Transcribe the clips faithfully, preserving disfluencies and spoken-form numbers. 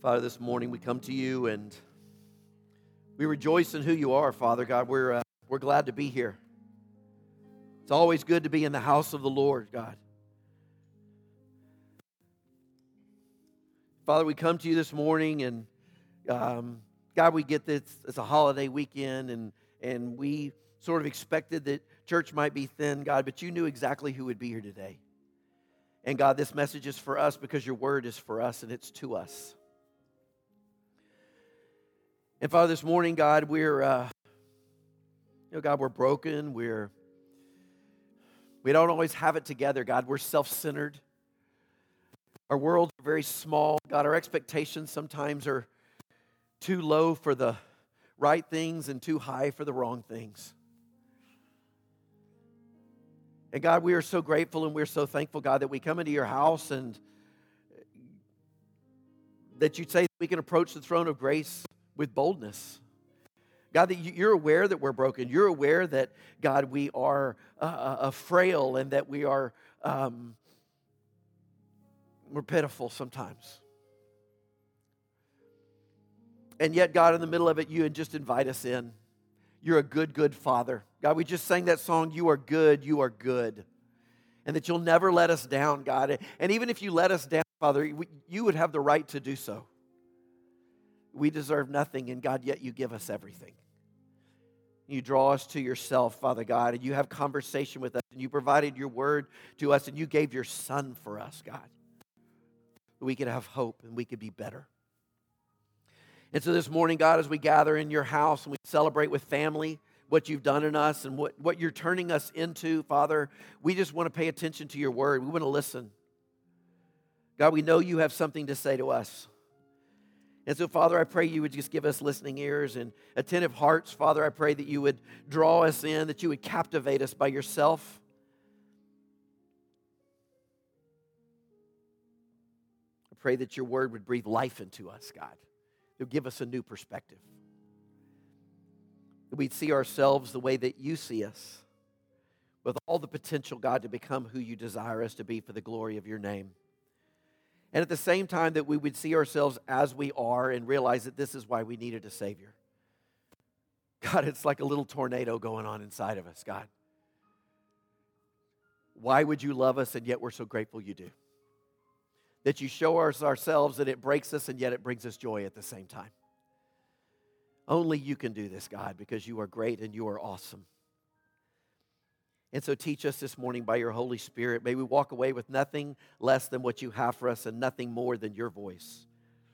Father, this morning we come to you and we rejoice in who you are, Father God. We're, uh, we're glad to be here. It's always good to be in the house of the Lord, God. Father, we come to you this morning and um, God, we get this, it's a holiday weekend and, and we sort of expected that church might be thin, God, but you knew exactly who would be here today. And God, this message is for us because your word is for us and it's to us. And Father, this morning, God, we're, uh, you know, God, we're broken. We're, we don't always have it together, God. We're self-centered. Our worlds are very small. God, our expectations sometimes are too low for the right things and too high for the wrong things. And God, we are so grateful and we're so thankful, God, that we come into your house and that you'd say that we can approach the throne of grace with boldness. God, that you're aware that we're broken. You're aware that, God, we are uh, uh, frail and that we are um, we're pitiful sometimes. And yet, God, in the middle of it, you just invite us in. You're a good, good Father. God, we just sang that song, You Are Good, You Are Good. And that you'll never let us down, God. And even if you let us down, Father, you would have the right to do so. We deserve nothing, and God, yet you give us everything. You draw us to yourself, Father God, and you have conversation with us, and you provided your word to us, and you gave your Son for us, God. We could have hope, and we could be better. And so this morning, God, as we gather in your house, and we celebrate with family what you've done in us, and what, what you're turning us into, Father, we just want to pay attention to your word. We want to listen. God, we know you have something to say to us. And so, Father, I pray you would just give us listening ears and attentive hearts. Father, I pray that you would draw us in, that you would captivate us by yourself. I pray that your word would breathe life into us, God. It would give us a new perspective. That we'd see ourselves the way that you see us, with all the potential, God, to become who you desire us to be for the glory of your name. And at the same time that we would see ourselves as we are and realize that this is why we needed a Savior. God, it's like a little tornado going on inside of us, God. Why would you love us and yet we're so grateful you do? That you show us ourselves and it breaks us and yet it brings us joy at the same time. Only you can do this, God, because you are great and you are awesome. And so teach us this morning by your Holy Spirit. May we walk away with nothing less than what you have for us and nothing more than your voice.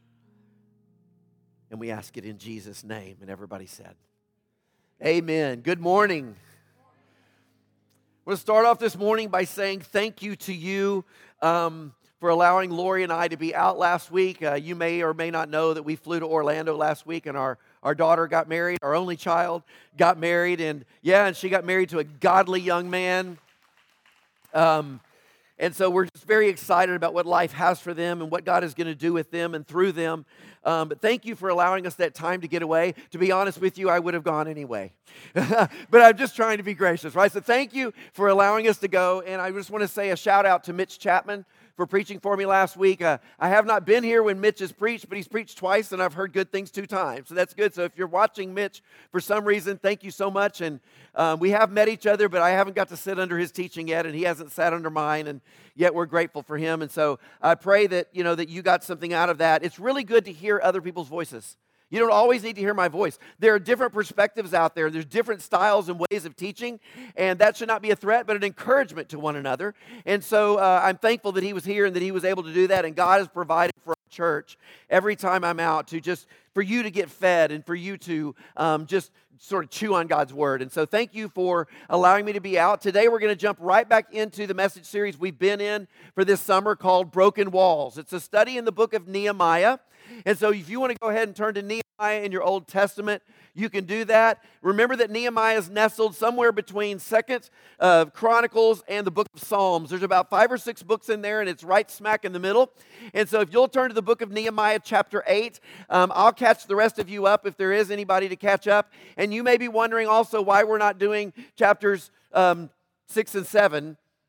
And we ask it in Jesus' name. And everybody said, amen. Good morning. We'll start off this morning by saying thank you to you um, for allowing Lori and I to be out last week. Uh, you may or may not know that we flew to Orlando last week and our Our daughter got married, our only child got married, and yeah, and she got married to a godly young man. Um, and so we're just very excited about what life has for them and what God is going to do with them and through them. Um, but thank you for allowing us that time to get away. To be honest with you, I would have gone anyway. But I'm just trying to be gracious, right? So thank you for allowing us to go. And I just want to say a shout out to Mitch Chapman for preaching for me last week. Uh, I have not been here when Mitch has preached, but he's preached twice, and I've heard good things two times. So that's good. So if you're watching Mitch for some reason, thank you so much. And um, we have met each other, but I haven't got to sit under his teaching yet, and he hasn't sat under mine, and yet we're grateful for him. And so I pray that, you know, that you got something out of that. It's really good to hear other people's voices. You don't always need to hear my voice. There are different perspectives out there. There's different styles and ways of teaching, and that should not be a threat, but an encouragement to one another. And so uh, I'm thankful that he was here and that he was able to do that, and God has provided for our church every time I'm out to just, for you to get fed and for you to um, just sort of chew on God's word. And so thank you for allowing me to be out. Today we're going to jump right back into the message series we've been in for this summer called Broken Walls. It's a study in the book of Nehemiah. And so if you want to go ahead and turn to Nehemiah in your Old Testament, you can do that. Remember that Nehemiah is nestled somewhere between Second uh, Chronicles and the book of Psalms. There's about five or six books in there, and it's right smack in the middle. And so if you'll turn to the book of Nehemiah chapter eight, um, I'll catch the rest of you up if there is anybody to catch up. And you may be wondering also why we're not doing chapters um, six and seven.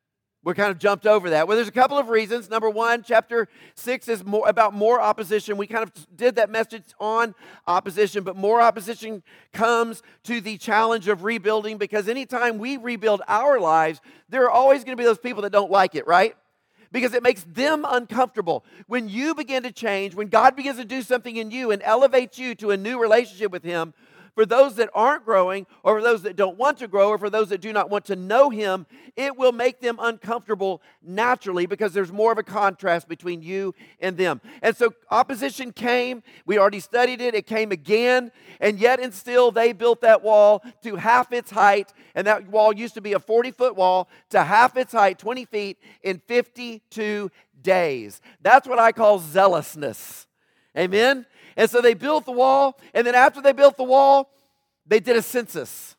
We kind of jumped over that. Well, there's a couple of reasons. Number one, chapter six is more about more opposition. We kind of did that message on opposition, but more opposition comes to the challenge of rebuilding, because anytime we rebuild our lives, there are always going to be those people that don't like it, right? Because it makes them uncomfortable. When you begin to change, when God begins to do something in you and elevates you to a new relationship with Him, for those that aren't growing, or for those that don't want to grow, or for those that do not want to know Him, it will make them uncomfortable naturally, because there's more of a contrast between you and them. And so opposition came. We already studied it. It came again. And yet and still they built that wall to half its height. And that wall used to be a forty-foot wall to half its height, twenty feet, in fifty-two days. That's what I call zealousness. Amen? And so they built the wall, and then after they built the wall, they did a census.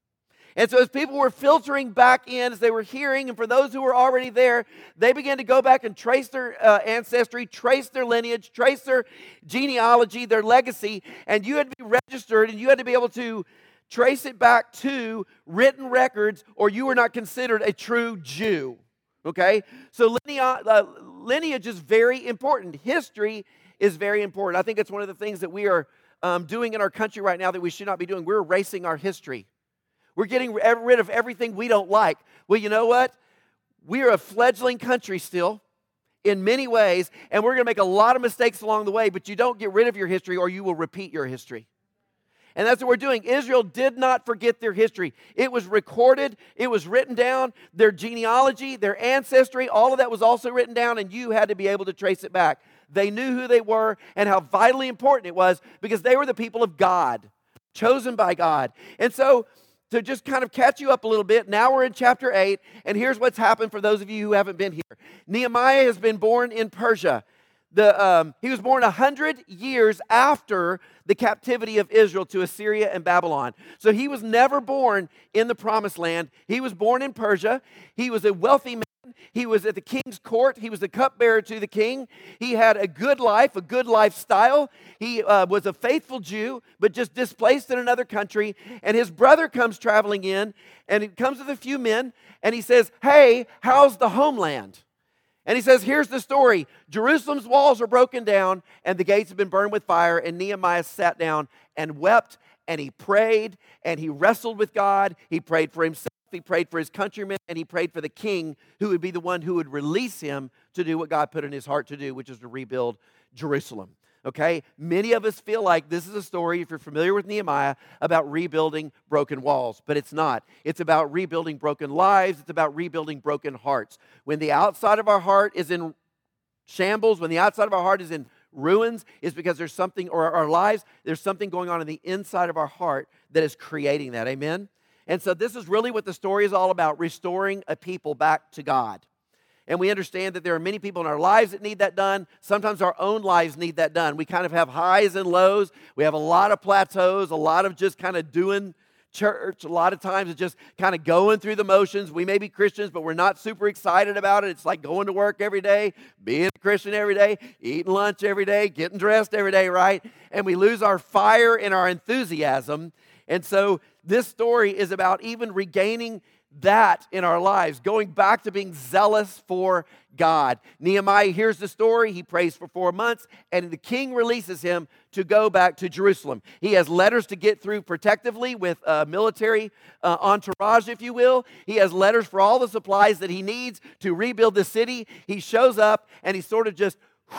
And so as people were filtering back in, as they were hearing, and for those who were already there, they began to go back and trace their uh, ancestry, trace their lineage, trace their genealogy, their legacy, and you had to be registered, and you had to be able to trace it back to written records, or you were not considered a true Jew. Okay? So lineage, uh, lineage is very important. History is very important. I think it's one of the things that we are um, doing in our country right now that we should not be doing. We're erasing our history. We're getting rid of everything we don't like. Well, you know what? We are a fledgling country still in many ways, and we're going to make a lot of mistakes along the way, but you don't get rid of your history or you will repeat your history. And that's what we're doing. Israel did not forget their history. It was recorded. It was written down. Their genealogy, their ancestry, all of that was also written down, and you had to be able to trace it back. They knew who they were and how vitally important it was, because they were the people of God, chosen by God. And so, to just kind of catch you up a little bit, now we're in chapter eight, and here's what's happened for those of you who haven't been here. Nehemiah has been born in Persia. The, um, he was born one hundred years after the captivity of Israel to Assyria and Babylon. So he was never born in the Promised Land. He was born in Persia. He was a wealthy man. He was at the king's court. He was the cupbearer to the king. He had a good life, a good lifestyle. He uh, was a faithful Jew, but just displaced in another country. And his brother comes traveling in, and he comes with a few men, and he says, "Hey, how's the homeland?" And he says, here's the story. Jerusalem's walls are broken down, and the gates have been burned with fire. And Nehemiah sat down and wept, and he prayed, and he wrestled with God. He prayed for himself. He prayed for his countrymen, and he prayed for the king, who would be the one who would release him to do what God put in his heart to do, which is to rebuild Jerusalem. Okay? Many of us feel like this is a story, if you're familiar with Nehemiah, about rebuilding broken walls. But it's not. It's about rebuilding broken lives. It's about rebuilding broken hearts. When the outside of our heart is in shambles, when the outside of our heart is in ruins, it's because there's something, or our lives, there's something going on in the inside of our heart that is creating that. Amen? And so this is really what the story is all about, restoring a people back to God. And we understand that there are many people in our lives that need that done. Sometimes our own lives need that done. We kind of have highs and lows. We have a lot of plateaus, a lot of just kind of doing church. A lot of times it's just kind of going through the motions. We may be Christians, but we're not super excited about it. It's like going to work every day, being a Christian every day, eating lunch every day, getting dressed every day, right? And we lose our fire and our enthusiasm. And so this story is about even regaining that in our lives, going back to being zealous for God. Nehemiah hears the story. He prays for four months, and the king releases him to go back to Jerusalem. He has letters to get through protectively with a military uh, entourage, if you will. He has letters for all the supplies that he needs to rebuild the city. He shows up, and he sort of just...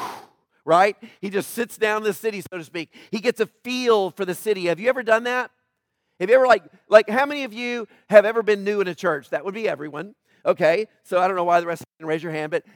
right? He just sits down in the city, so to speak. He gets a feel for the city. Have you ever done that? Have you ever, like, like how many of you have ever been new in a church? That would be everyone. Okay, so I don't know why the rest of you didn't raise your hand, but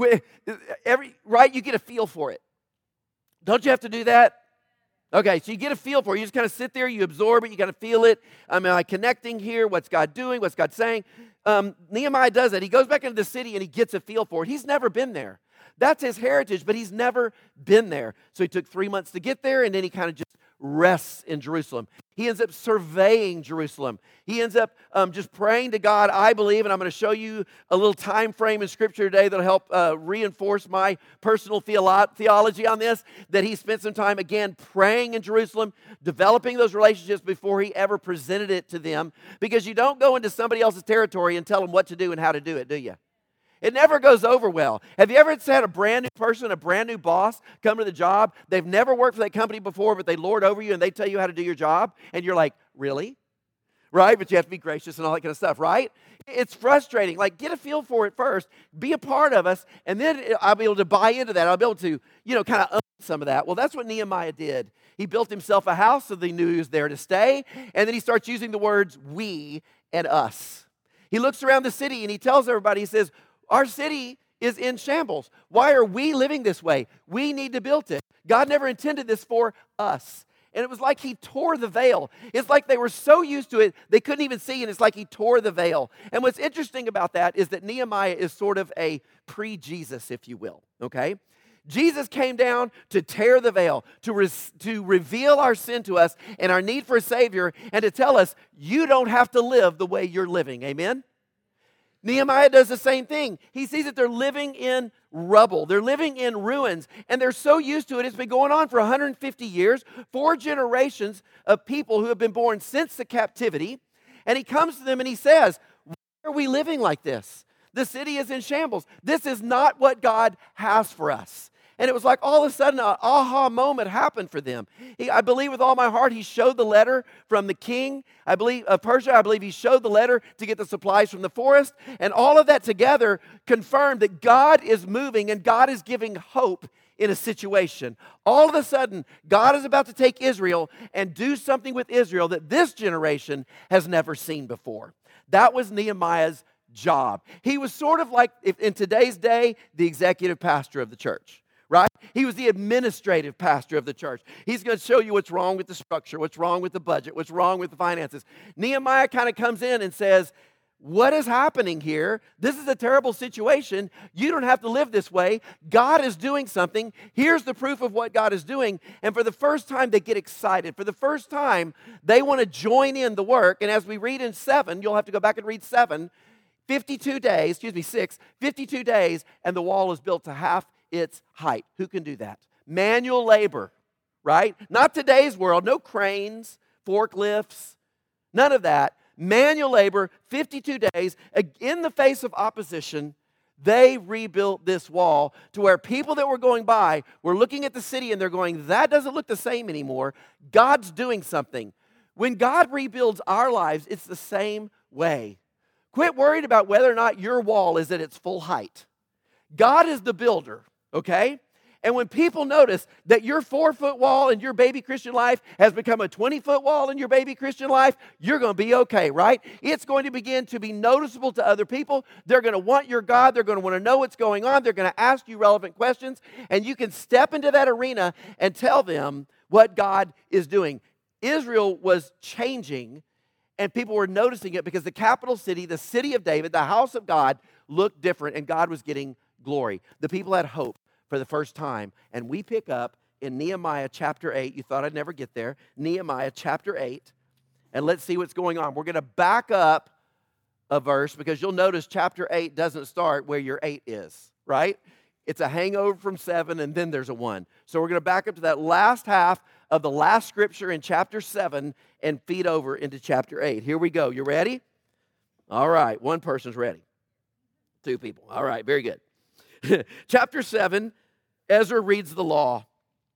every right, you get a feel for it. Don't you have to do that? Okay, so you get a feel for it. You just kind of sit there, you absorb it, you kind of feel it. Am I connecting here? What's God doing? What's God saying? Um, Nehemiah does that. He goes back into the city and he gets a feel for it. He's never been there. That's his heritage, but he's never been there. So he took three months to get there, and then he kind of just rests in Jerusalem. He ends up surveying Jerusalem. He ends up um, just praying to God, I believe, and I'm going to show you a little time frame in Scripture today that'll help uh, reinforce my personal theolo- theology on this, that he spent some time, again, praying in Jerusalem, developing those relationships before he ever presented it to them, because you don't go into somebody else's territory and tell them what to do and how to do it, do you? It never goes over well. Have you ever had a brand new person, a brand new boss come to the job? They've never worked for that company before, but they lord over you and they tell you how to do your job. And you're like, really? Right? But you have to be gracious and all that kind of stuff, right? It's frustrating. Like, get a feel for it first. Be a part of us. And then I'll be able to buy into that. I'll be able to, you know, kind of own some of that. Well, that's what Nehemiah did. He built himself a house so they knew he was there to stay. And then he starts using the words we and us. He looks around the city and he tells everybody, he says, our city is in shambles. Why are we living this way? We need to build it. God never intended this for us. And it was like he tore the veil. It's like they were so used to it, they couldn't even see, and it's like he tore the veil. And what's interesting about that is that Nehemiah is sort of a pre-Jesus, if you will, okay? Jesus came down to tear the veil, to, re- to reveal our sin to us and our need for a Savior, and to tell us, you don't have to live the way you're living, amen? Nehemiah does the same thing. He sees that they're living in rubble. They're living in ruins. And they're so used to it. It's been going on for one hundred fifty years, four generations of people who have been born since the captivity. And he comes to them and he says, why are we living like this? The city is in shambles. This is not what God has for us. And it was like all of a sudden an aha moment happened for them. He, I believe with all my heart he showed the letter from the king I believe of Persia. I believe he showed the letter to get the supplies from the forest. And all of that together confirmed that God is moving and God is giving hope in a situation. All of a sudden, God is about to take Israel and do something with Israel that this generation has never seen before. That was Nehemiah's job. He was sort of like, if in today's day, the executive pastor of the church. Right? He was the administrative pastor of the church. He's going to show you what's wrong with the structure, what's wrong with the budget, what's wrong with the finances. Nehemiah kind of comes in and says, what is happening here? This is a terrible situation. You don't have to live this way. God is doing something. Here's the proof of what God is doing. And for the first time, they get excited. For the first time, they want to join in the work. And as we read in seven, you'll have to go back and read seven, fifty-two days, excuse me, six, fifty-two days, and the wall is built to half its height. Who can do that? Manual labor, right? Not today's world. No cranes, forklifts, none of that. Manual labor, fifty-two days. In the face of opposition, they rebuilt this wall to where people that were going by were looking at the city and they're going, that doesn't look the same anymore. God's doing something. When God rebuilds our lives, it's the same way. Quit worried about whether or not your wall is at its full height. God is the builder. Okay? And when people notice that your four-foot wall in your baby Christian life has become a twenty-foot wall in your baby Christian life, you're going to be okay, right? It's going to begin to be noticeable to other people. They're going to want your God. They're going to want to know what's going on. They're going to ask you relevant questions. And you can step into that arena and tell them what God is doing. Israel was changing, and people were noticing it because the capital city, the city of David, the house of God, looked different, and God was getting glory. The people had hope for the first time. And we pick up in Nehemiah chapter eight. You thought I'd never get there. Nehemiah chapter eight. And let's see what's going on. We're going to back up a verse because you'll notice chapter eight doesn't start where your eight is, right? It's a hangover from seven and then there's a one. So we're going to back up to that last half of the last scripture in chapter seven and feed over into chapter eight. Here we go. You ready? All right. One person's ready. Two people. All right. Very good. Chapter seven, Ezra reads the law.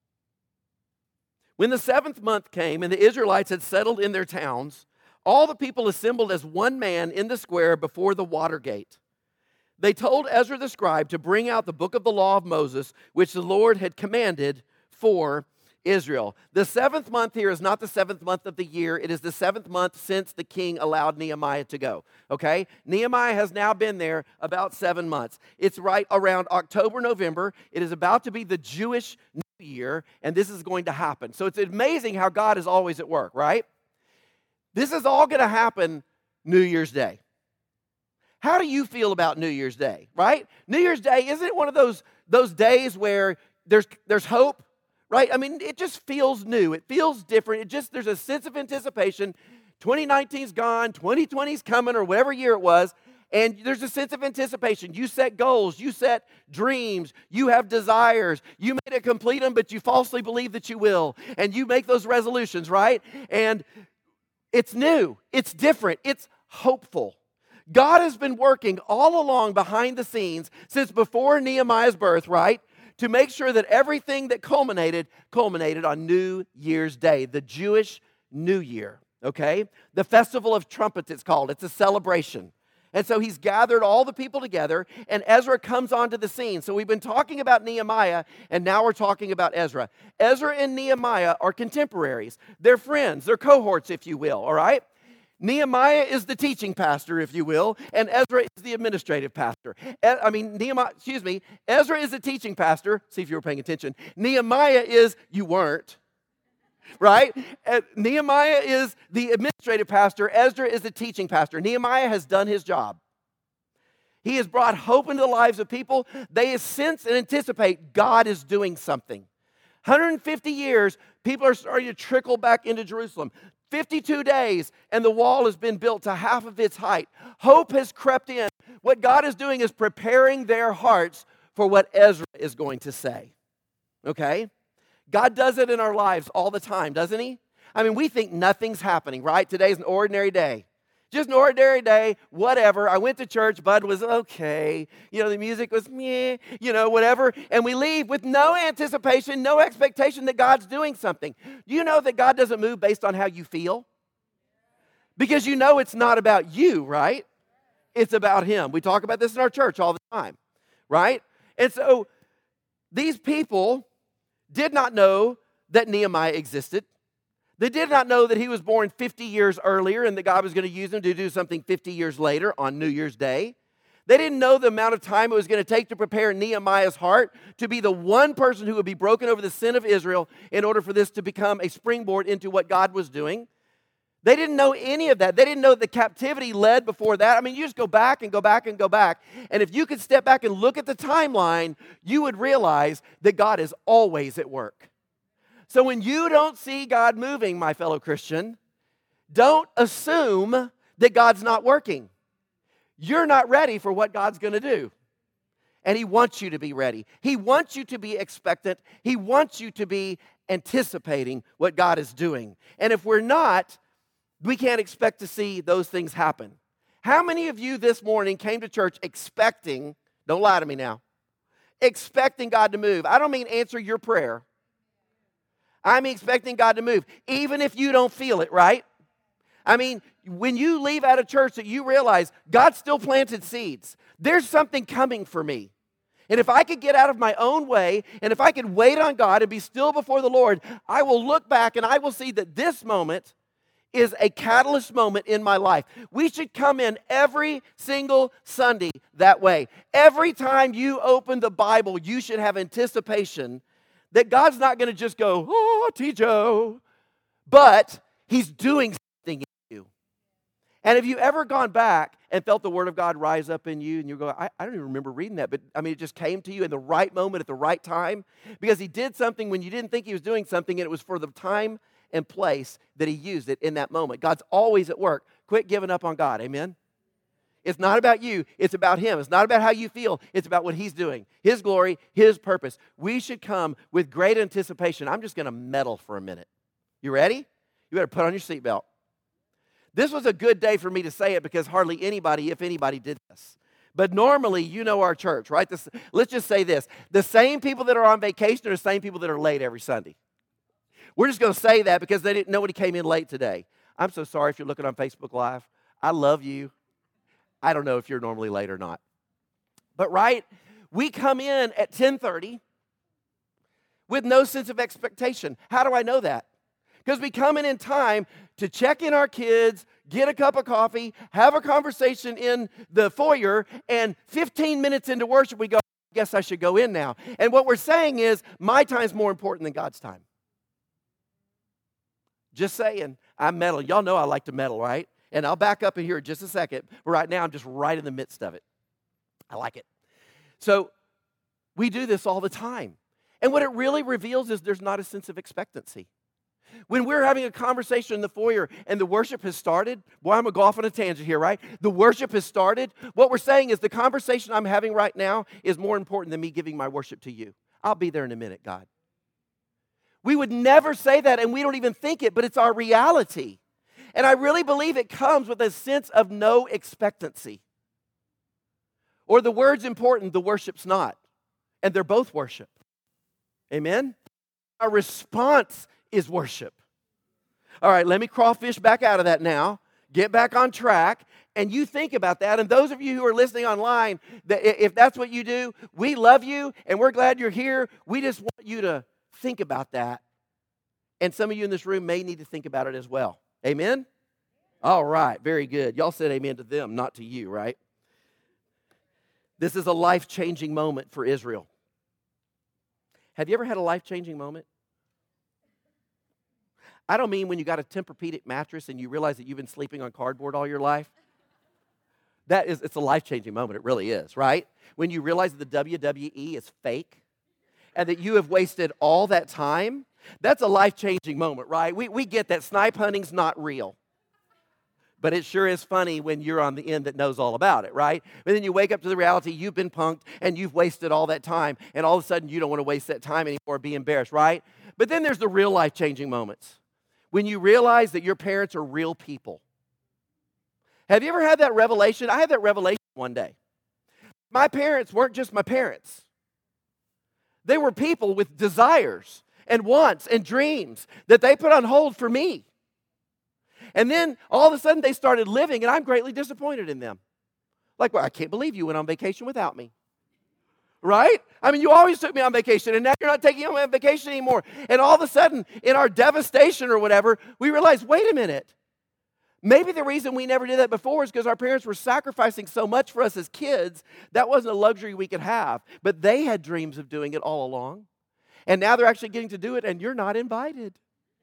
When the seventh month came and the Israelites had settled in their towns, all the people assembled as one man in the square before the water gate. They told Ezra the scribe to bring out the book of the law of Moses, which the Lord had commanded for Israel. The seventh month here is not the seventh month of the year. It is the seventh month since the king allowed Nehemiah to go. Okay? Nehemiah has now been there about seven months. It's right around October, November. It is about to be the Jewish New Year, and this is going to happen. So it's amazing how God is always at work, right? This is all going to happen New Year's Day. How do you feel about New Year's Day, right? New Year's Day, isn't it one of those, those days where there's, there's hope? Right? I mean, it just feels new. It feels different. It just, there's a sense of anticipation. twenty nineteen's gone, twenty twenty's coming, or whatever year it was, and there's a sense of anticipation. You set goals, you set dreams, you have desires. You may not complete them, but you falsely believe that you will, and you make those resolutions, right? And it's new, it's different, it's hopeful. God has been working all along behind the scenes since before Nehemiah's birth, right? To make sure that everything that culminated, culminated on New Year's Day, the Jewish New Year, okay? The Festival of Trumpets, it's called. It's a celebration. And so he's gathered all the people together, and Ezra comes onto the scene. So we've been talking about Nehemiah, and now we're talking about Ezra. Ezra and Nehemiah are contemporaries. They're friends. They're cohorts, if you will, all right? Nehemiah is the teaching pastor, if you will, and Ezra is the administrative pastor. I mean, Nehemiah, excuse me, Ezra is the teaching pastor. See if you were paying attention. Nehemiah is, you weren't, right? And Nehemiah is the administrative pastor. Ezra is the teaching pastor. Nehemiah has done his job. He has brought hope into the lives of people. They sense and anticipate God is doing something. one hundred fifty years, people are starting to trickle back into Jerusalem. fifty-two days, and the wall has been built to half of its height. Hope has crept in. What God is doing is preparing their hearts for what Ezra is going to say. Okay? God does it in our lives all the time, doesn't he? I mean, we think nothing's happening, right? Today's an ordinary day. Just an ordinary day, whatever. I went to church, Bud was okay. You know, the music was meh, you know, whatever. And we leave with no anticipation, no expectation that God's doing something. You know that God doesn't move based on how you feel? Because you know it's not about you, right? It's about Him. We talk about this in our church all the time, right? And so these people did not know that Nehemiah existed. They did not know that he was born fifty years earlier and that God was going to use him to do something fifty years later on New Year's Day. They didn't know the amount of time it was going to take to prepare Nehemiah's heart to be the one person who would be broken over the sin of Israel in order for this to become a springboard into what God was doing. They didn't know any of that. They didn't know the captivity led before that. I mean, you just go back and go back and go back. And if you could step back and look at the timeline, you would realize that God is always at work. So when you don't see God moving, my fellow Christian, don't assume that God's not working. You're not ready for what God's going to do. And He wants you to be ready. He wants you to be expectant. He wants you to be anticipating what God is doing. And if we're not, we can't expect to see those things happen. How many of you this morning came to church expecting, don't lie to me now, expecting God to move? I don't mean answer your prayer. I'm expecting God to move, even if you don't feel it, right? I mean, when you leave out of church that you realize God still planted seeds. There's something coming for me. And if I could get out of my own way, and if I could wait on God and be still before the Lord, I will look back and I will see that this moment is a catalyst moment in my life. We should come in every single Sunday that way. Every time you open the Bible, you should have anticipation that God's not going to just go, oh, T-Joe, but He's doing something in you. And have you ever gone back and felt the Word of God rise up in you and you go, I, I don't even remember reading that, but I mean, it just came to you in the right moment at the right time because He did something when you didn't think He was doing something, and it was for the time and place that He used it in that moment. God's always at work. Quit giving up on God, amen? It's not about you. It's about Him. It's not about how you feel. It's about what He's doing. His glory, His purpose. We should come with great anticipation. I'm just going to meddle for a minute. You ready? You better put on your seatbelt. This was a good day for me to say it because hardly anybody, if anybody, did this. But normally, you know our church, right? This, let's just say this. The same people that are on vacation are the same people that are late every Sunday. We're just going to say that because they didn't, nobody came in late today. I'm so sorry if you're looking on Facebook Live. I love you. I don't know if you're normally late or not. But right, we come in at ten thirty with no sense of expectation. How do I know that? Because we come in in time to check in our kids, get a cup of coffee, have a conversation in the foyer, and fifteen minutes into worship we go, I guess I should go in now. And what we're saying is, my time's more important than God's time. Just saying, I'm meddling. Y'all know I like to meddle, right? And I'll back up in here in just a second. But right now, I'm just right in the midst of it. I like it. So we do this all the time. And what it really reveals is there's not a sense of expectancy. When we're having a conversation in the foyer and the worship has started, boy, I'm going to go off on a tangent here, right? The worship has started. What we're saying is the conversation I'm having right now is more important than me giving my worship to you. I'll be there in a minute, God. We would never say that, and we don't even think it, but it's our reality. And I really believe it comes with a sense of no expectancy. Or the word's important, the worship's not. And they're both worship. Amen? Our response is worship. All right, let me crawfish back out of that now. Get back on track. And you think about that. And those of you who are listening online, that if that's what you do, we love you and we're glad you're here. We just want you to think about that. And some of you in this room may need to think about it as well. Amen? All right, very good. Y'all said amen to them, not to you, right? This is a life-changing moment for Israel. Have you ever had a life-changing moment? I don't mean when you got a Tempur-Pedic mattress and you realize that you've been sleeping on cardboard all your life. That is, it's a life-changing moment. It really is, right? When you realize that the W W E is fake and that you have wasted all that time, that's a life-changing moment, right? We, we get that snipe hunting's not real. But it sure is funny when you're on the end that knows all about it, right? But then you wake up to the reality, you've been punked, and you've wasted all that time, and all of a sudden you don't want to waste that time anymore or be embarrassed, right? But then there's the real life-changing moments. When you realize that your parents are real people. Have you ever had that revelation? I had that revelation one day. My parents weren't just my parents. They were people with desires and wants and dreams that they put on hold for me. And then all of a sudden they started living, and I'm greatly disappointed in them. Like, well, I can't believe you went on vacation without me. Right? I mean, you always took me on vacation, and now you're not taking me on vacation anymore. And all of a sudden, in our devastation or whatever, we realized, wait a minute. Maybe the reason we never did that before is because our parents were sacrificing so much for us as kids, that wasn't a luxury we could have. But they had dreams of doing it all along. And now they're actually getting to do it, and you're not invited.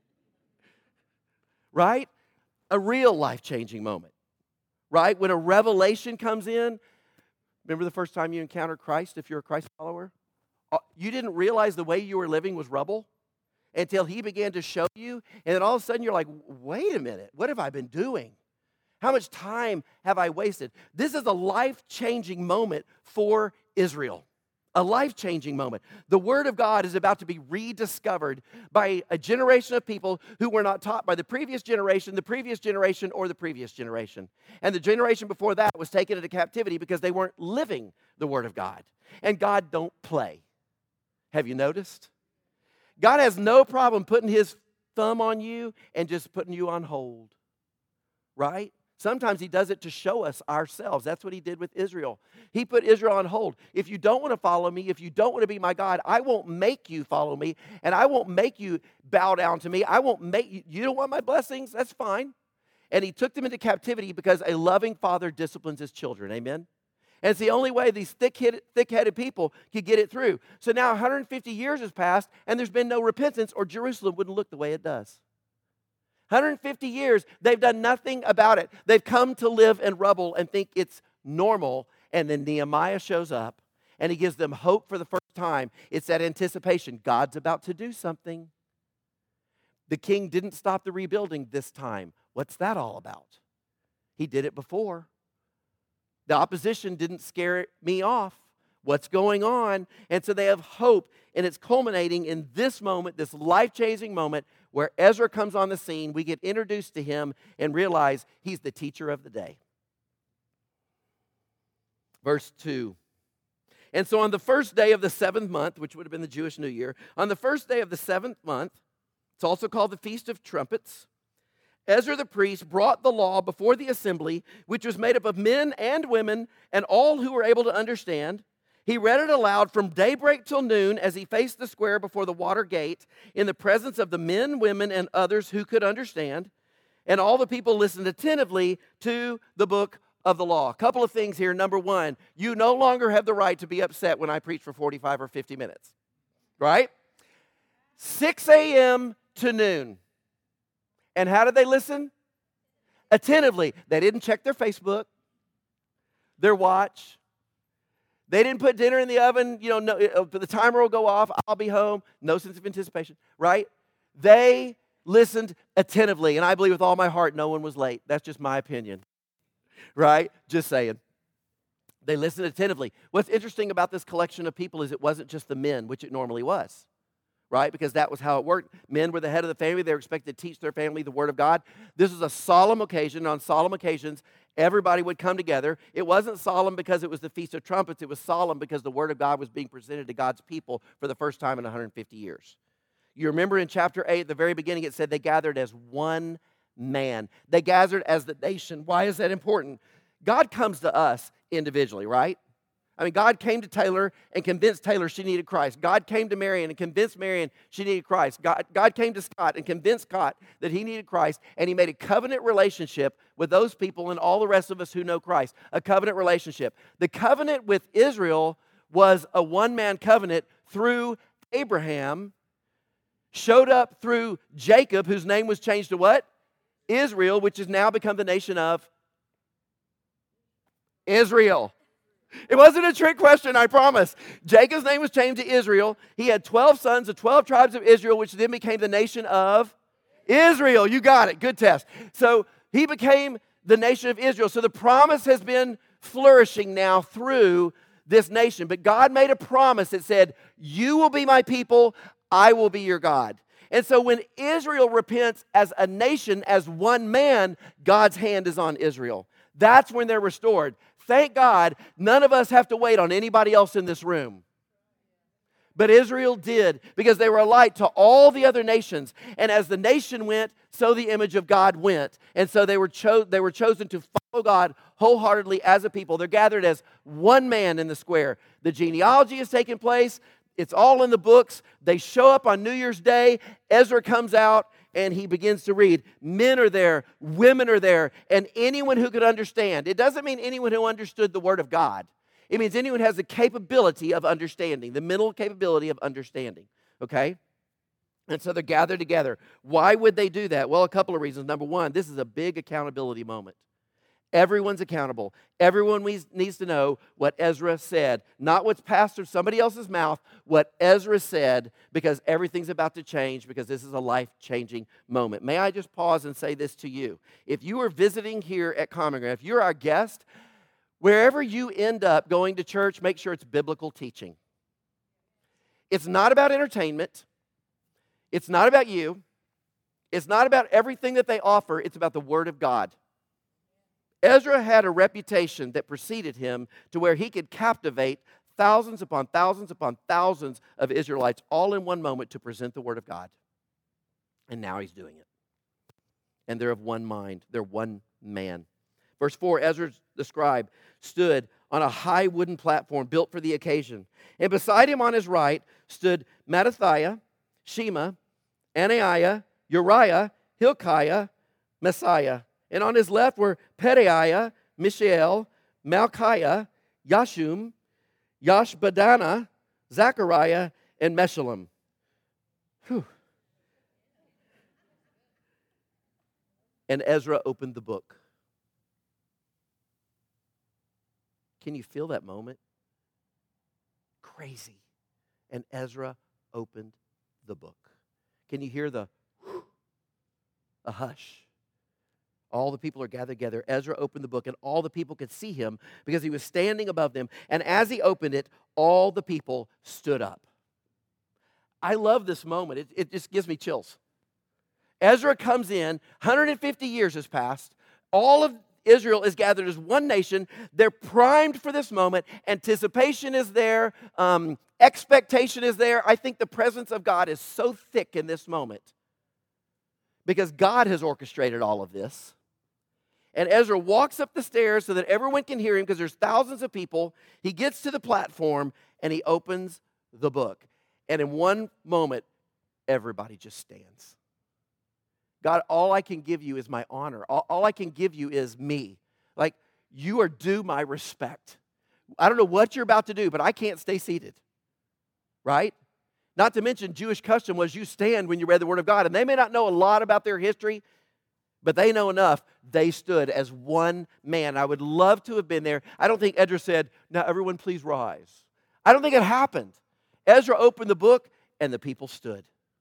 Right? A real life-changing moment. Right? When a revelation comes in. Remember the first time you encountered Christ, if you're a Christ follower? You didn't realize the way you were living was rubble until He began to show you. And then all of a sudden you're like, wait a minute, what have I been doing? How much time have I wasted? This is a life-changing moment for Israel. A life-changing moment. The Word of God is about to be rediscovered by a generation of people who were not taught by the previous generation, the previous generation, or the previous generation. And the generation before that was taken into captivity because they weren't living the Word of God. And God don't play. Have you noticed? God has no problem putting His thumb on you and just putting you on hold. Right? Sometimes He does it to show us ourselves. That's what He did with Israel. He put Israel on hold. If you don't want to follow me, if you don't want to be my God, I won't make you follow me, and I won't make you bow down to me. I won't make you, you don't want my blessings? That's fine. And He took them into captivity because a loving father disciplines his children. Amen? And it's the only way these thick-headed, thick-headed people could get it through. So now one hundred fifty years has passed, and there's been no repentance, or Jerusalem wouldn't look the way it does. one hundred fifty years, they've done nothing about it. They've come to live in rubble and think it's normal. And then Nehemiah shows up and he gives them hope for the first time. It's that anticipation. God's about to do something. The king didn't stop the rebuilding this time. What's that all about? He did it before. The opposition didn't scare me off. What's going on? And so they have hope, and it's culminating in this moment, this life-changing moment where Ezra comes on the scene. We get introduced to him and realize he's the teacher of the day. Verse two. And so on the first day of the seventh month, which would have been the Jewish New Year, on the first day of the seventh month, it's also called the Feast of Trumpets, Ezra the priest brought the law before the assembly, which was made up of men and women and all who were able to understand. He read it aloud from daybreak till noon as he faced the square before the water gate in the presence of the men, women, and others who could understand. And all the people listened attentively to the book of the law. A couple of things here. Number one, you no longer have the right to be upset when I preach for forty-five or fifty minutes. Right? six a.m. to noon. And how did they listen? Attentively. They didn't check their Facebook, their watch. They didn't put dinner in the oven. You know, no, the timer will go off. I'll be home. No sense of anticipation, right? They listened attentively. And I believe with all my heart, no one was late. That's just my opinion, right? Just saying. They listened attentively. What's interesting about this collection of people is it wasn't just the men, which it normally was, right? Because that was how it worked. Men were the head of the family. They were expected to teach their family the Word of God. This was a solemn occasion. On solemn occasions, everybody would come together. It wasn't solemn because it was the Feast of Trumpets. It was solemn because the Word of God was being presented to God's people for the first time in one hundred fifty years. You remember in chapter eight, at the very beginning, it said they gathered as one man. They gathered as the nation. Why is that important? God comes to us individually, right? I mean, God came to Taylor and convinced Taylor she needed Christ. God came to Marion and convinced Marion she needed Christ. God, God came to Scott and convinced Scott that he needed Christ, and he made a covenant relationship with those people and all the rest of us who know Christ, a covenant relationship. The covenant with Israel was a one-man covenant through Abraham, showed up through Jacob, whose name was changed to what? Israel, which has now become the nation of Israel. It wasn't a trick question, I promise. Jacob's name was changed to Israel. He had twelve sons, the twelve tribes of Israel, which then became the nation of Israel. You got it. Good test. So he became the nation of Israel. So the promise has been flourishing now through this nation. But God made a promise that said, you will be my people, I will be your God. And so when Israel repents as a nation, as one man, God's hand is on Israel. That's when they're restored. Thank God, none of us have to wait on anybody else in this room. But Israel did, because they were a light to all the other nations. And as the nation went, so the image of God went. And so they were, cho- they were chosen to follow God wholeheartedly as a people. They're gathered as one man in the square. The genealogy is taking place. It's all in the books. They show up on New Year's Day. Ezra comes out and he begins to read. Men are there, women are there, and anyone who could understand. It doesn't mean anyone who understood the Word of God. It means anyone who has the capability of understanding, the mental capability of understanding, okay? And so they're gathered together. Why would they do that? Well, a couple of reasons. Number one, this is a big accountability moment. Everyone's accountable. Everyone needs to know what Ezra said, not what's passed through somebody else's mouth, what Ezra said, because everything's about to change, because this is a life-changing moment. May I just pause and say this to you? If you are visiting here at Common Ground, if you're our guest, wherever you end up going to church, make sure it's biblical teaching. It's not about entertainment. It's not about you. It's not about everything that they offer. It's about the Word of God. Ezra had a reputation that preceded him to where he could captivate thousands upon thousands upon thousands of Israelites all in one moment to present the Word of God. And now he's doing it. And they're of one mind. They're one man. Verse four, Ezra the scribe stood on a high wooden platform built for the occasion. And beside him on his right stood Mattathiah, Shema, Ananiah, Uriah, Hilkiah, Messiah. And on his left were Pedaiah, Mishael, Malchiah, Yashum, Yashbadana, Zechariah, and Meshullam. Whew. And Ezra opened the book. Can you feel that moment? Crazy. And Ezra opened the book. Can you hear the whew, a hush? All the people are gathered together. Ezra opened the book, and all the people could see him because he was standing above them. And as he opened it, all the people stood up. I love this moment. It, it just gives me chills. Ezra comes in, one hundred fifty years has passed. All of Israel is gathered as one nation. They're primed for this moment. Anticipation is there. Um, expectation is there. I think the presence of God is so thick in this moment because God has orchestrated all of this. And Ezra walks up the stairs so that everyone can hear him because there's thousands of people. He gets to the platform and he opens the book. And in one moment, everybody just stands. God, all I can give you is my honor. All, all I can give you is me. Like, you are due my respect. I don't know what you're about to do, but I can't stay seated. Right? Not to mention, Jewish custom was you stand when you read the Word of God. And they may not know a lot about their history, but they know enough. They stood as one man. I would love to have been there. I don't think Ezra said, now everyone please rise. I don't think it happened. Ezra opened the book and the people stood.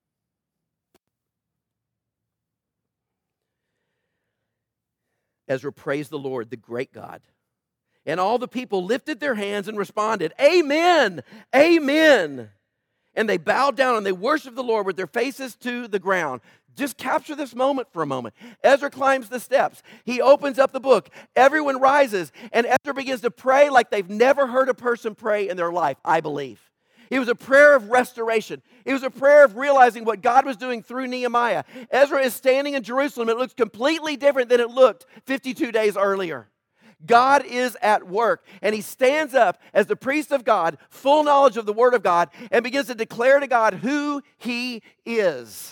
Ezra praised the Lord, the great God. And all the people lifted their hands and responded, Amen, Amen. and they bowed down and they worshiped the Lord with their faces to the ground. Just capture this moment for a moment. Ezra climbs the steps. He opens up the book. Everyone rises, and Ezra begins to pray like they've never heard a person pray in their life, I believe. It was a prayer of restoration. It was a prayer of realizing what God was doing through Nehemiah. Ezra is standing in Jerusalem. It looks completely different than it looked fifty-two days earlier. God is at work, and he stands up as the priest of God, full knowledge of the Word of God, and begins to declare to God who he is.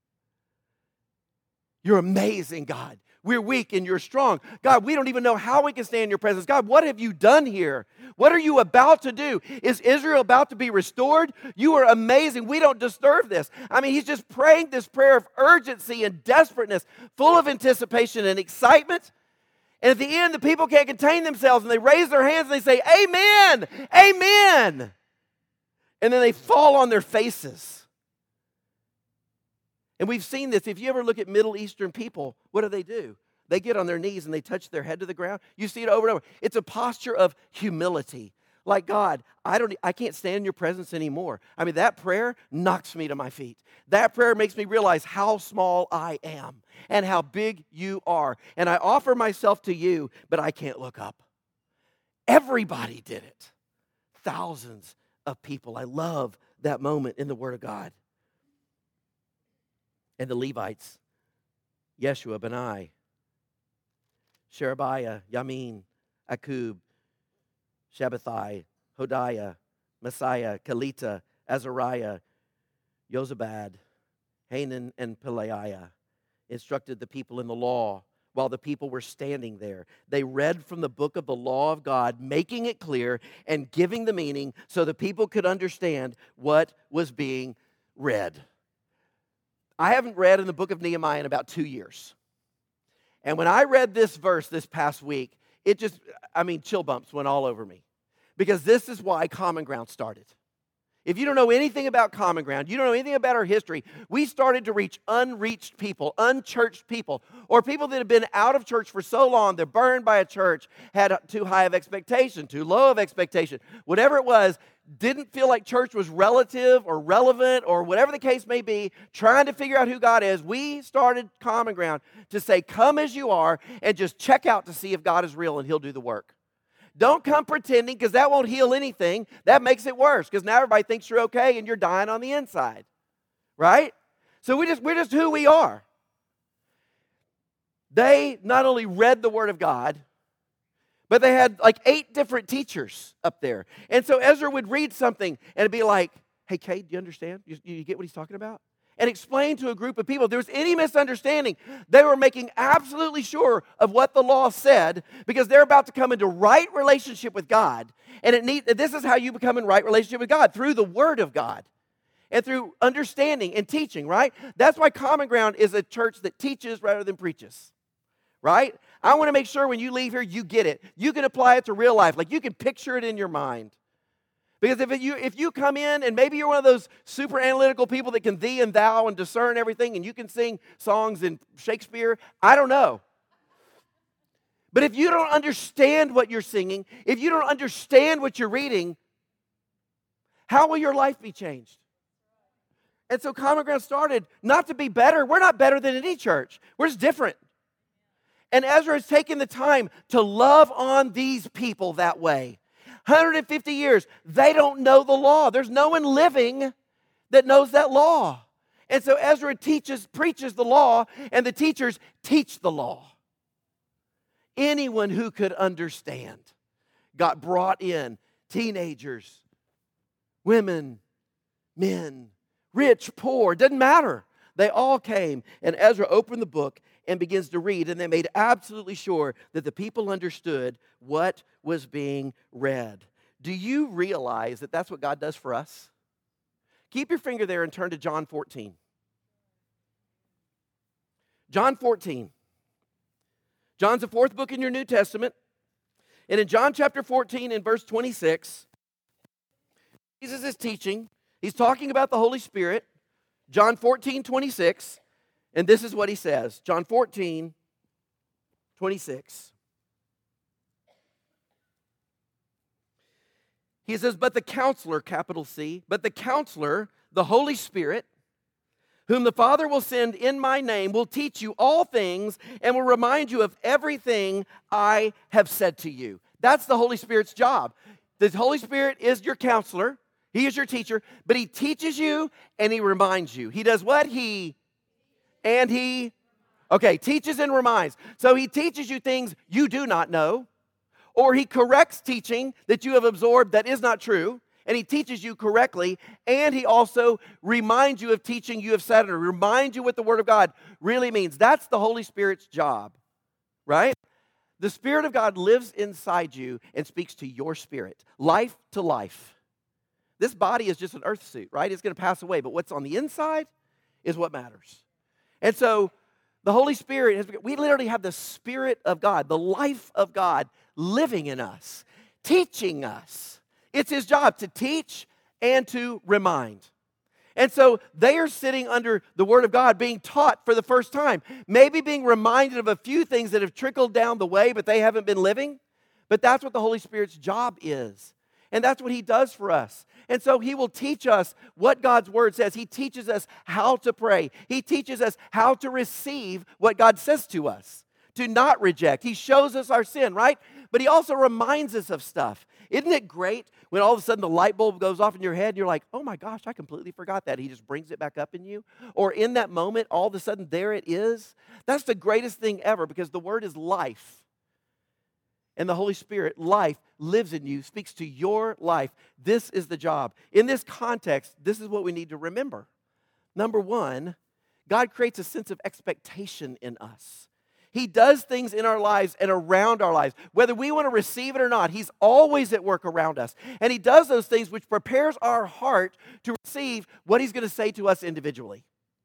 You're amazing, God. We're weak and you're strong. God, we don't even know how we can stand in your presence. God, what have you done here? What are you about to do? Is Israel about to be restored? You are amazing. We don't deserve this. I mean, he's just praying this prayer of urgency and desperateness, full of anticipation and excitement. And at the end, the people can't contain themselves, and they raise their hands and they say, amen, amen. And then they fall on their faces. And we've seen this. If you ever look at Middle Eastern people, what do they do? They get on their knees and they touch their head to the ground. You see it over and over. It's a posture of humility. Like, God, I don't, I can't stand in your presence anymore. I mean, that prayer knocks me to my feet. That prayer makes me realize how small I am and how big you are. And I offer myself to you, but I can't look up. Everybody did it. Thousands of people. I love that moment in the Word of God. And the Levites, Yeshua, Benai, Sherebiah, Yamin, Akub, Shabbathai, Hodiah, Messiah, Kelita, Azariah, Jozabad, Hanan, and Pelaiah instructed the people in the law while the people were standing there. They read from the book of the law of God, making it clear and giving the meaning so the people could understand what was being read. I haven't read in the book of Nehemiah in about two years. And when I read this verse this past week, it just, I mean, chill bumps went all over me. Because this is why Common Ground started. If you don't know anything about Common Ground, you don't know anything about our history, we started to reach unreached people, unchurched people, or people that have been out of church for so long, they're burned by a church, had too high of expectation, too low of expectation, whatever it was, didn't feel like church was relative or relevant or whatever the case may be, trying to figure out who God is. We started Common Ground to say, come as you are and just check out to see if God is real and he'll do the work. Don't come pretending, because that won't heal anything. That makes it worse, because now everybody thinks you're okay and you're dying on the inside. Right? So we just, we're just who we are. They not only read the Word of God, but they had like eight different teachers up there. And so Ezra would read something and it'd be like, hey, Kate, do you understand? You, you get what he's talking about? And explain to a group of people. If there was any misunderstanding, they were making absolutely sure of what the law said, because they're about to come into right relationship with God. And it need, this is how you become in right relationship with God, through the Word of God and through understanding and teaching, right? That's why Common Ground is a church that teaches rather than preaches, right? I want to make sure when you leave here, you get it. You can apply it to real life. Like, you can picture it in your mind. Because if it, you if you come in and maybe you're one of those super analytical people that can thee and thou and discern everything, and you can sing songs in Shakespeare, I don't know. But if you don't understand what you're singing, if you don't understand what you're reading, how will your life be changed? And so Common Ground started not to be better. We're not better than any church. We're just different. And Ezra has taken the time to love on these people that way. one hundred fifty years, they don't know the law. There's no one living that knows that law. And so Ezra teaches, preaches the law, and the teachers teach the law. Anyone who could understand got brought in. Teenagers, women, men, rich, poor, doesn't matter. They all came, and Ezra opened the book and begins to read, and they made absolutely sure that the people understood what was being read. Do you realize that that's what God does for us? Keep your finger there and turn to John fourteen. John fourteen. John's the fourth book in your New Testament. And in John chapter fourteen, in verse twenty-six, Jesus is teaching. He's talking about the Holy Spirit. John fourteen, twenty-six. And this is what he says. John fourteen, twenty-six. He says, but the counselor, capital C, but the counselor, the Holy Spirit, whom the Father will send in my name, will teach you all things and will remind you of everything I have said to you. That's the Holy Spirit's job. The Holy Spirit is your counselor. He is your teacher, but he teaches you and he reminds you. He does what? He, and he, okay, teaches and reminds. So he teaches you things you do not know, or he corrects teaching that you have absorbed that is not true, and he teaches you correctly, and he also reminds you of teaching you have said, or reminds you what the Word of God really means. That's the Holy Spirit's job, right? The Spirit of God lives inside you and speaks to your spirit, life to life. This body is just an earth suit, right? It's going to pass away, but what's on the inside is what matters. And so the Holy Spirit, has, we literally have the Spirit of God, the life of God living in us, teaching us. It's his job to teach and to remind. And so they are sitting under the Word of God being taught for the first time, maybe being reminded of a few things that have trickled down the way, but they haven't been living. But that's what the Holy Spirit's job is. And that's what he does for us. And so he will teach us what God's Word says. He teaches us how to pray. He teaches us how to receive what God says to us, to not reject. He shows us our sin, right? But he also reminds us of stuff. Isn't it great when all of a sudden the light bulb goes off in your head and you're like, oh my gosh, I completely forgot that. He just brings it back up in you. Or in that moment, all of a sudden there it is. That's the greatest thing ever because the Word is life. And the Holy Spirit, life, lives in you, speaks to your life. This is the job. In this context, this is what we need to remember. Number one, God creates a sense of expectation in us. He does things in our lives and around our lives. Whether we want to receive it or not, he's always at work around us. And he does those things which prepares our heart to receive what he's going to say to us individually.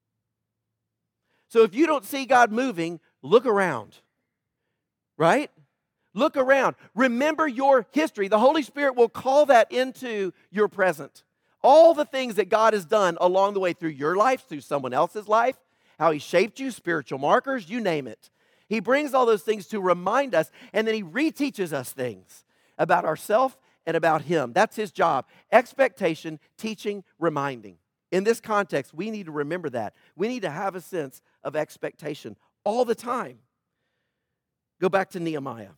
So if you don't see God moving, look around, right? Look around. Remember your history. The Holy Spirit will call that into your present. All the things that God has done along the way through your life, through someone else's life, how he shaped you, spiritual markers, you name it. He brings all those things to remind us, and then he reteaches us things about ourselves and about him. That's his job. Expectation, teaching, reminding. In this context, we need to remember that. We need to have a sense of expectation all the time. Go back to Nehemiah.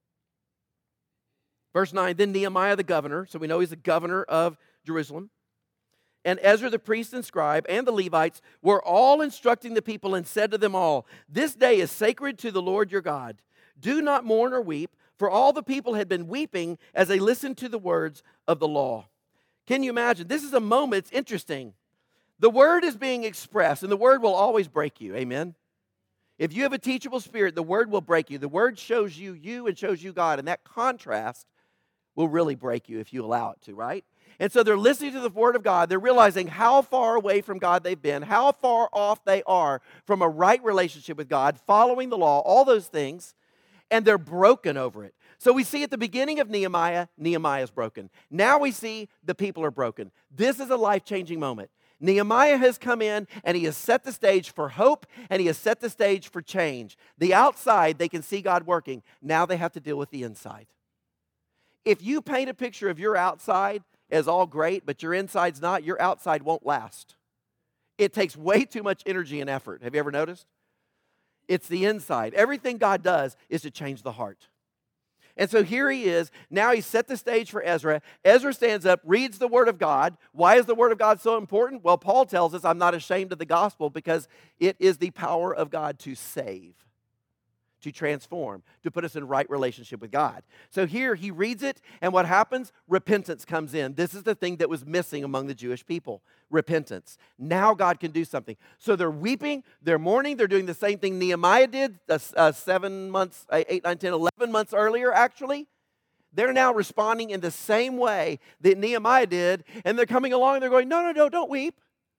Verse nine, then Nehemiah the governor, so we know he's the governor of Jerusalem, and Ezra the priest and scribe and the Levites were all instructing the people and said to them all, this day is sacred to the Lord your God. Do not mourn or weep, for all the people had been weeping as they listened to the words of the law. Can you imagine? This is a moment, it's interesting. The word is being expressed, and the word will always break you, amen? If you have a teachable spirit, the word will break you. The word shows you you and shows you God, and that contrast will really break you if you allow it to, right? And so they're listening to the Word of God. They're realizing how far away from God they've been, how far off they are from a right relationship with God, following the law, all those things, and they're broken over it. So we see at the beginning of Nehemiah, Nehemiah is broken. Now we see the people are broken. This is a life-changing moment. Nehemiah has come in and he has set the stage for hope and he has set the stage for change. The outside, they can see God working. Now they have to deal with the inside. If you paint a picture of your outside as all great, but your inside's not, your outside won't last. It takes way too much energy and effort. Have you ever noticed? It's the inside. Everything God does is to change the heart. And so here he is. Now he's set the stage for Ezra. Ezra stands up, reads the Word of God. Why is the Word of God so important? Well, Paul tells us, I'm not ashamed of the gospel because it is the power of God to save, to transform, to put us in right relationship with God. So here he reads it, and what happens? Repentance comes in. This is the thing that was missing among the Jewish people. Repentance. Now God can do something. So they're weeping, they're mourning, they're doing the same thing Nehemiah did uh, uh, seven months, eight, nine, ten, eleven months earlier, actually. They're now responding in the same way that Nehemiah did, and they're coming along and they're going, no, no, no, don't weep.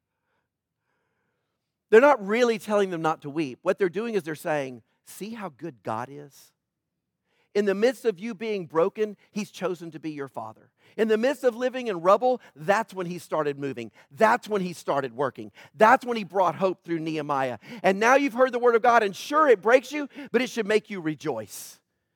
They're not really telling them not to weep. What they're doing is they're saying, see how good God is? In the midst of you being broken, He's chosen to be your Father. In the midst of living in rubble, that's when He started moving. That's when He started working. That's when He brought hope through Nehemiah. And now you've heard the Word of God, and sure, it breaks you, but it should make you rejoice.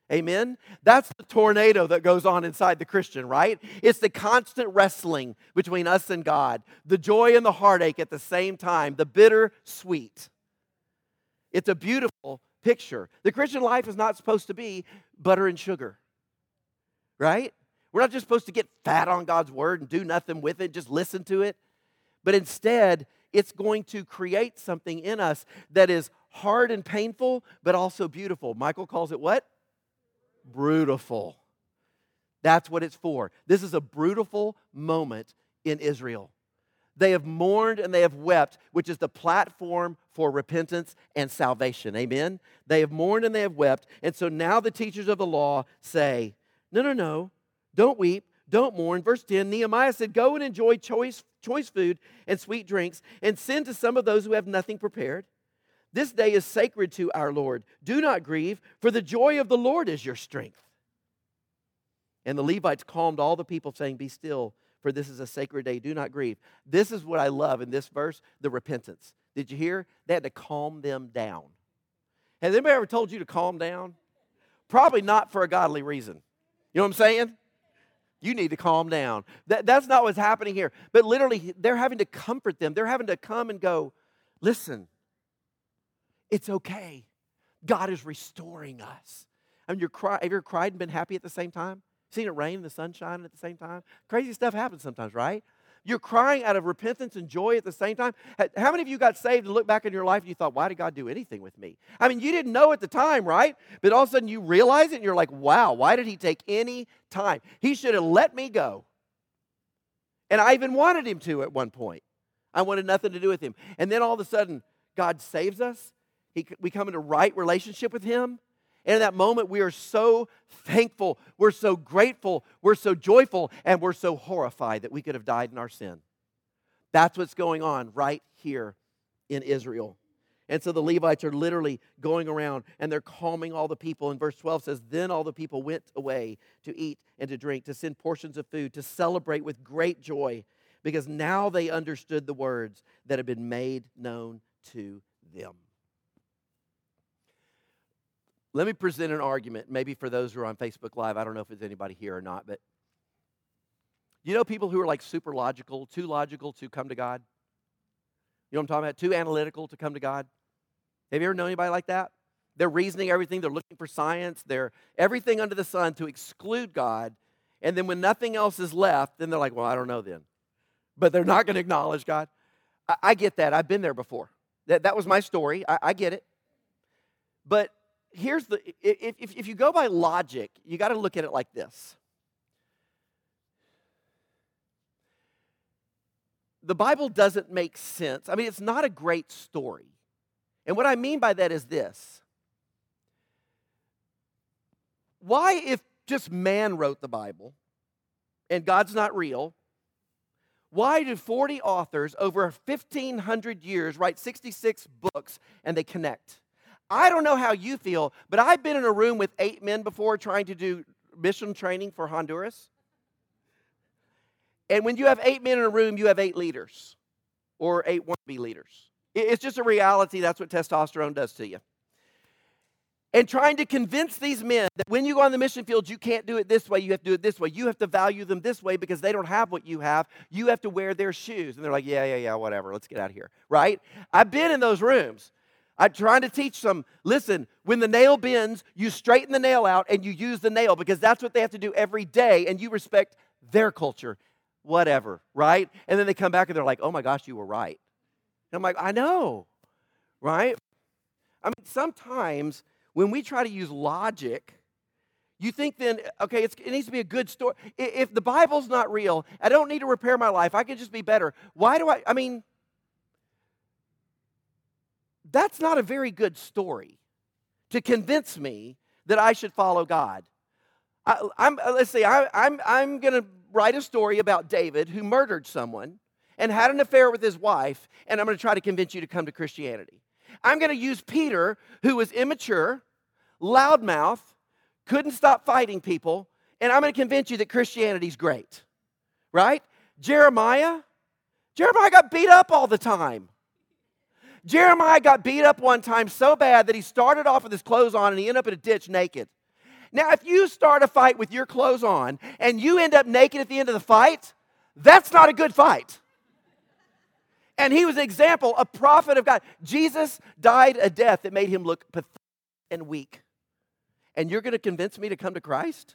Amen? That's the tornado that goes on inside the Christian, right? It's the constant wrestling between us and God, the joy and the heartache at the same time, the bitter sweet. It's a beautiful picture. The Christian life is not supposed to be butter and sugar, right? We're not just supposed to get fat on God's word and do nothing with it, just listen to it. But instead, it's going to create something in us that is hard and painful, but also beautiful. Michael calls it what? Brutal. That's what it's for. This is a brutal moment in Israel. They have mourned and they have wept, which is the platform for repentance and salvation. Amen? They have mourned and they have wept. And so now the teachers of the law say, no, no, no, don't weep, don't mourn. Verse ten, Nehemiah said, go and enjoy choice, choice food and sweet drinks and send to some of those who have nothing prepared. This day is sacred to our Lord. Do not grieve, for the joy of the Lord is your strength. And the Levites calmed all the people, saying, be still, for this is a sacred day. Do not grieve. This is what I love in this verse, the repentance. Did you hear? They had to calm them down. Has anybody ever told you to calm down? Probably not for a godly reason. You know what I'm saying? You need to calm down. That, that's not what's happening here. But literally, they're having to comfort them. They're having to come and go, listen, it's okay. God is restoring us. I mean, you're cry, have you ever cried and been happy at the same time? Seen it rain and the sun shining at the same time? Crazy stuff happens sometimes, right? You're crying out of repentance and joy at the same time. How many of you got saved and look back in your life and you thought, why did God do anything with me? I mean, you didn't know at the time, right? But all of a sudden you realize it and you're like, wow, why did he take any time? He should have let me go. And I even wanted him to at one point. I wanted nothing to do with him. And then all of a sudden, God saves us. He, we come into right relationship with him. And in that moment, we are so thankful, we're so grateful, we're so joyful, and we're so horrified that we could have died in our sin. That's what's going on right here in Israel. And so the Levites are literally going around and they're calming all the people. And verse twelve says, then all the people went away to eat and to drink, to send portions of food, to celebrate with great joy, because now they understood the words that had been made known to them. Let me present an argument, maybe for those who are on Facebook Live. I don't know if there's anybody here or not, but you know people who are like super logical, too logical to come to God? You know what I'm talking about? Too analytical to come to God? Have you ever known anybody like that? They're reasoning everything. They're looking for science. They're everything under the sun to exclude God. And then when nothing else is left, then they're like, well, I don't know then. But they're not going to acknowledge God. I, I get that. I've been there before. That, that was my story. I, I get it. But here's the, if, if, if you go by logic, you got to look at it like this. The Bible doesn't make sense. I mean, it's not a great story. And what I mean by that is this. Why, if just man wrote the Bible and God's not real, why do forty authors over fifteen hundred years write sixty-six books and they connect? I don't know how you feel, but I've been in a room with eight men before trying to do mission training for Honduras. And when you have eight men in a room, you have eight leaders or eight wannabe leaders. It's just a reality. That's what testosterone does to you. And trying to convince these men that when you go on the mission field, you can't do it this way, you have to do it this way. You have to value them this way because they don't have what you have. You have to wear their shoes. And they're like, yeah, yeah, yeah, whatever. Let's get out of here, right? I've been in those rooms. I'm trying to teach them, listen, when the nail bends, you straighten the nail out and you use the nail because that's what they have to do every day and you respect their culture, whatever, right? And then they come back and they're like, oh my gosh, you were right. And I'm like, I know, right? I mean, sometimes when we try to use logic, you think then, okay, it's, it needs to be a good story. If the Bible's not real, I don't need to repair my life. I can just be better. Why do I, I mean, that's not a very good story to convince me that I should follow God. I, I'm, let's see, I, I'm, I'm going to write a story about David who murdered someone and had an affair with his wife, and I'm going to try to convince you to come to Christianity. I'm going to use Peter, who was immature, loudmouth, couldn't stop fighting people, and I'm going to convince you that Christianity's great, right? Jeremiah, Jeremiah got beat up all the time. Jeremiah got beat up one time so bad that he started off with his clothes on and he ended up in a ditch naked. Now, if you start a fight with your clothes on and you end up naked at the end of the fight, that's not a good fight. And he was an example, a prophet of God. Jesus died a death that made him look pathetic and weak. And you're going to convince me to come to Christ?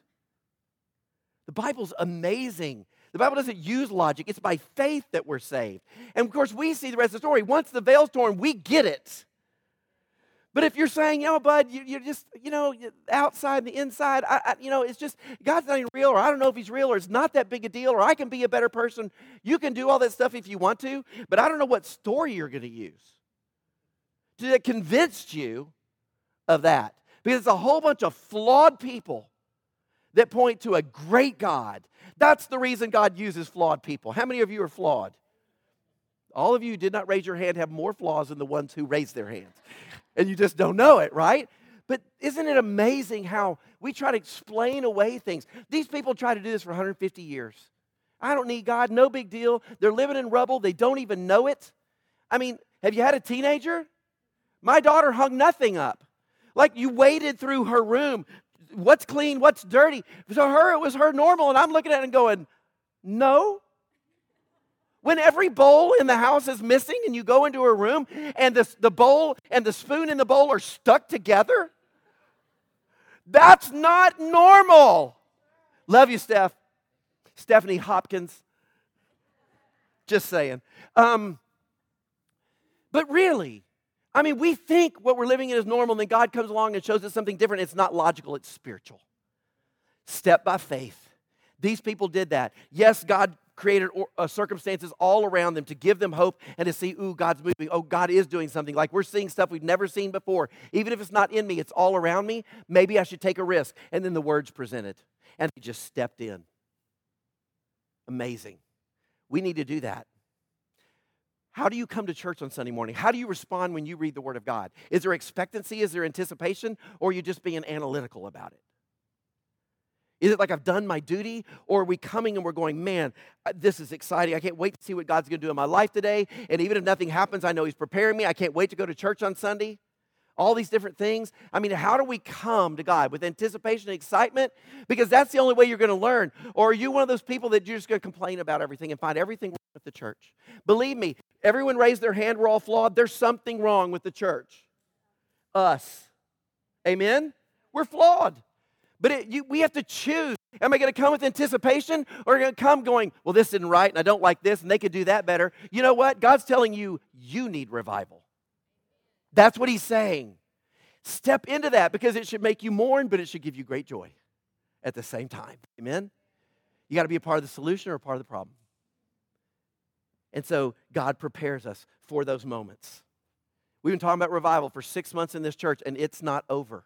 The Bible's amazing. The Bible doesn't use logic. It's by faith that we're saved. And of course, we see the rest of the story. Once the veil's torn, we get it. But if you're saying, you know, bud, you, you're just, you know, outside and the inside, I, I, you know, it's just, God's not even real, or I don't know if he's real, or it's not that big a deal, or I can be a better person. You can do all that stuff if you want to, but I don't know what story you're going to use to convince you of that. Because it's a whole bunch of flawed people that point to a great God. That's the reason God uses flawed people. How many of you are flawed? All of you who did not raise your hand have more flaws than the ones who raised their hands. And you just don't know it, right? But isn't it amazing how we try to explain away things? These people try to do this for one hundred fifty years. I don't need God, no big deal. They're living in rubble. They don't even know it. I mean, have you had a teenager? My daughter hung nothing up. Like you waded through her room. What's clean, what's dirty? So her, it was her normal, and I'm looking at it and going, no. When every bowl in the house is missing and you go into her room and the, the bowl and the spoon in the bowl are stuck together, that's not normal. Love you, Steph. Stephanie Hopkins. Just saying. Um, but really, I mean, we think what we're living in is normal, and then God comes along and shows us something different. It's not logical, it's spiritual. Step by faith. These people did that. Yes, God created uh, circumstances all around them to give them hope and to see, ooh, God's moving. Oh, God is doing something. Like we're seeing stuff we've never seen before. Even if it's not in me, it's all around me. Maybe I should take a risk. And then the word's presented. And they just stepped in. Amazing. We need to do that. How do you come to church on Sunday morning? How do you respond when you read the Word of God? Is there expectancy? Is there anticipation? Or are you just being analytical about it? Is it like I've done my duty? Or are we coming and we're going, man, this is exciting. I can't wait to see what God's going to do in my life today. And even if nothing happens, I know He's preparing me. I can't wait to go to church on Sunday. All these different things. I mean, how do we come to God? With anticipation and excitement? Because that's the only way you're going to learn. Or are you one of those people that you're just going to complain about everything and find everything wrong with the church? Believe me, everyone raised their hand. We're all flawed. There's something wrong with the church. Us. Amen? We're flawed. But it, you, we have to choose. Am I going to come with anticipation, or am I going to come going, well, this isn't right, and I don't like this, and they could do that better? You know what? God's telling you, you need revival. That's what He's saying. Step into that, because it should make you mourn, but it should give you great joy at the same time. Amen? You got to be a part of the solution or a part of the problem. And so God prepares us for those moments. We've been talking about revival for six months in this church, and it's not over.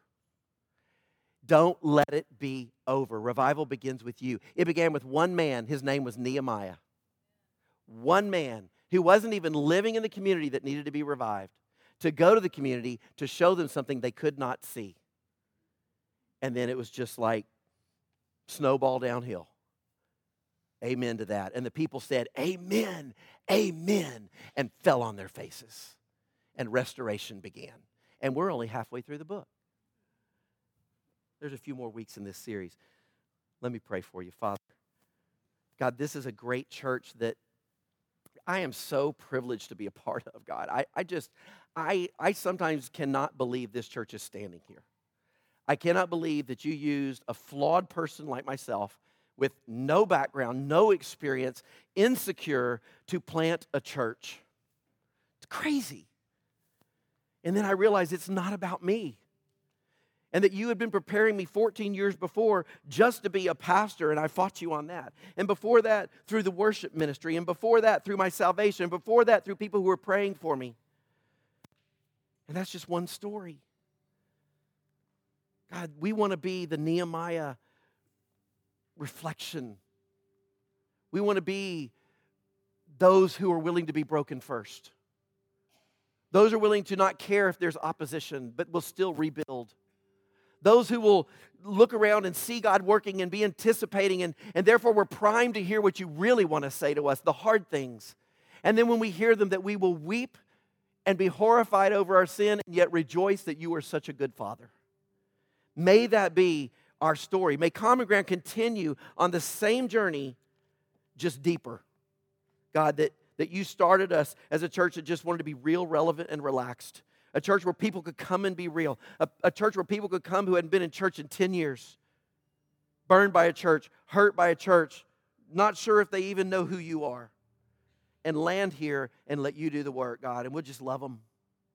Don't let it be over. Revival begins with you. It began with one man. His name was Nehemiah. One man who wasn't even living in the community that needed to be revived, to go to the community to show them something they could not see. And then it was just like snowball downhill. Amen to that. And the people said, amen, amen, and fell on their faces. And restoration began. And we're only halfway through the book. There's a few more weeks in this series. Let me pray for you, Father. God, this is a great church that I am so privileged to be a part of, God. I, I just, I, I sometimes cannot believe this church is standing here. I cannot believe that you used a flawed person like myself with no background, no experience, insecure, to plant a church. It's crazy. And then I realized it's not about me. And that you had been preparing me fourteen years before just to be a pastor, and I fought you on that. And before that, through the worship ministry. And before that, through my salvation. And before that, through people who were praying for me. And that's just one story. God, we want to be the Nehemiah reflection. We want to be those who are willing to be broken first. Those who are willing to not care if there's opposition, but will still rebuild. Those who will look around and see God working and be anticipating, and, and therefore we're primed to hear what you really want to say to us, the hard things. And then when we hear them, that we will weep and be horrified over our sin, and yet rejoice that you are such a good Father. May that be our story. May Common Ground continue on the same journey, just deeper. God, that, that you started us as a church that just wanted to be real, relevant, and relaxed. A church where people could come and be real. A, a church where people could come who hadn't been in church in ten years. Burned by a church, hurt by a church, not sure if they even know who you are. And land here and let you do the work, God. And we'll just love them.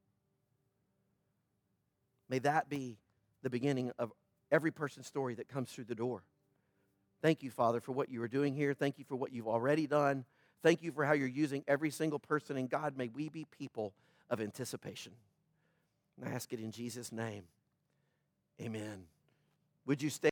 May that be the beginning of every person's story that comes through the door. Thank you, Father, for what you are doing here. Thank you for what you've already done. Thank you for how you're using every single person. And God, may we be people of anticipation. And I ask it in Jesus' name. Amen. Would you stay?